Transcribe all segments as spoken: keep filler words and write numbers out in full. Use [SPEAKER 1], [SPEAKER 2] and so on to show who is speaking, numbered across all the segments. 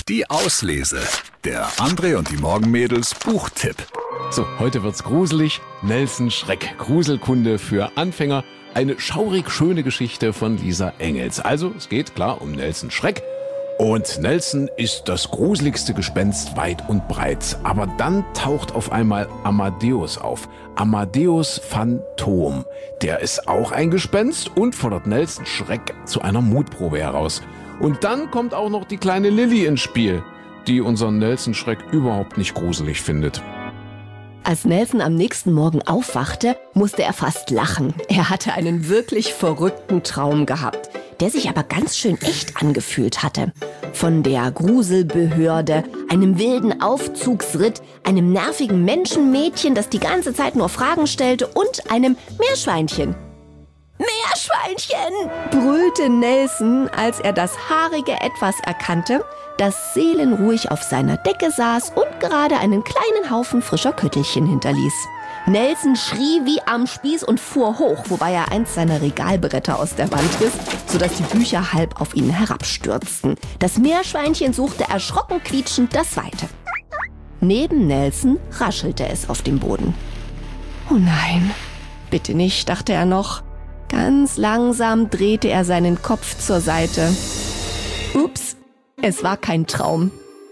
[SPEAKER 1] Die Auslese. Der André und die Morgenmädels Buchtipp.
[SPEAKER 2] So, heute wird's gruselig. Nelson Schreck, Gruselkunde für Anfänger. Eine schaurig schöne Geschichte von Lisa Engels. Also, es geht klar um Nelson Schreck. Und Nelson ist das gruseligste Gespenst weit und breit. Aber dann taucht auf einmal Amadeus auf. Amadeus Phantom. Der ist auch ein Gespenst und fordert Nelson Schreck zu einer Mutprobe heraus. Und dann kommt auch noch die kleine Lilly ins Spiel, die unseren Nelson Schreck überhaupt nicht gruselig findet.
[SPEAKER 3] Als Nelson am nächsten Morgen aufwachte, musste er fast lachen. Er hatte einen wirklich verrückten Traum gehabt, der sich aber ganz schön echt angefühlt hatte. Von der Gruselbehörde, einem wilden Aufzugsritt, einem nervigen Menschenmädchen, das die ganze Zeit nur Fragen stellte, und einem Meerschweinchen. »Meerschweinchen«, brüllte Nelson, als er das haarige Etwas erkannte, das seelenruhig auf seiner Decke saß und gerade einen kleinen Haufen frischer Köttelchen hinterließ. Nelson schrie wie am Spieß und fuhr hoch, wobei er eins seiner Regalbretter aus der Wand riss, sodass die Bücher halb auf ihn herabstürzten. Das Meerschweinchen suchte erschrocken quietschend das Weite. Neben Nelson raschelte es auf dem Boden. »Oh nein, bitte nicht«, dachte er noch. Ganz langsam drehte er seinen Kopf zur Seite. Ups, es war kein Traum.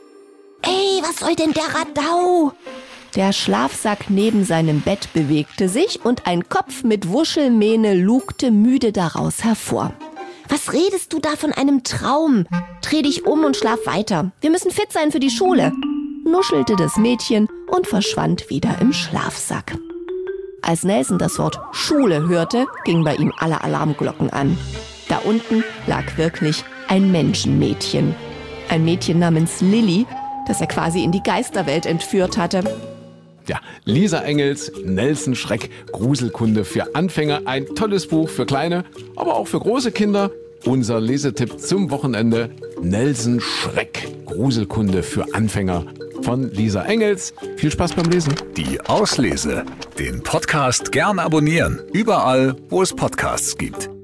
[SPEAKER 3] »Ey, was soll denn der Radau?« Der Schlafsack neben seinem Bett bewegte sich und ein Kopf mit Wuschelmähne lugte müde daraus hervor. »Was redest du da von einem Traum? Dreh dich um und schlaf weiter. Wir müssen fit sein für die Schule«, nuschelte das Mädchen und verschwand wieder im Schlafsack. Als Nelson das Wort Schule hörte, gingen bei ihm alle Alarmglocken an. Da unten lag wirklich ein Menschenmädchen. Ein Mädchen namens Lilly, das er quasi in die Geisterwelt entführt hatte.
[SPEAKER 2] Ja, Lisa Engels, Nelson Schreck, Gruselkunde für Anfänger. Ein tolles Buch für kleine, aber auch für große Kinder. Unser Lesetipp zum Wochenende: Nelson Schreck, Gruselkunde für Anfänger von Lisa Engels. Viel Spaß beim Lesen.
[SPEAKER 1] Die Auslese. Den Podcast gern abonnieren. Überall, wo es Podcasts gibt.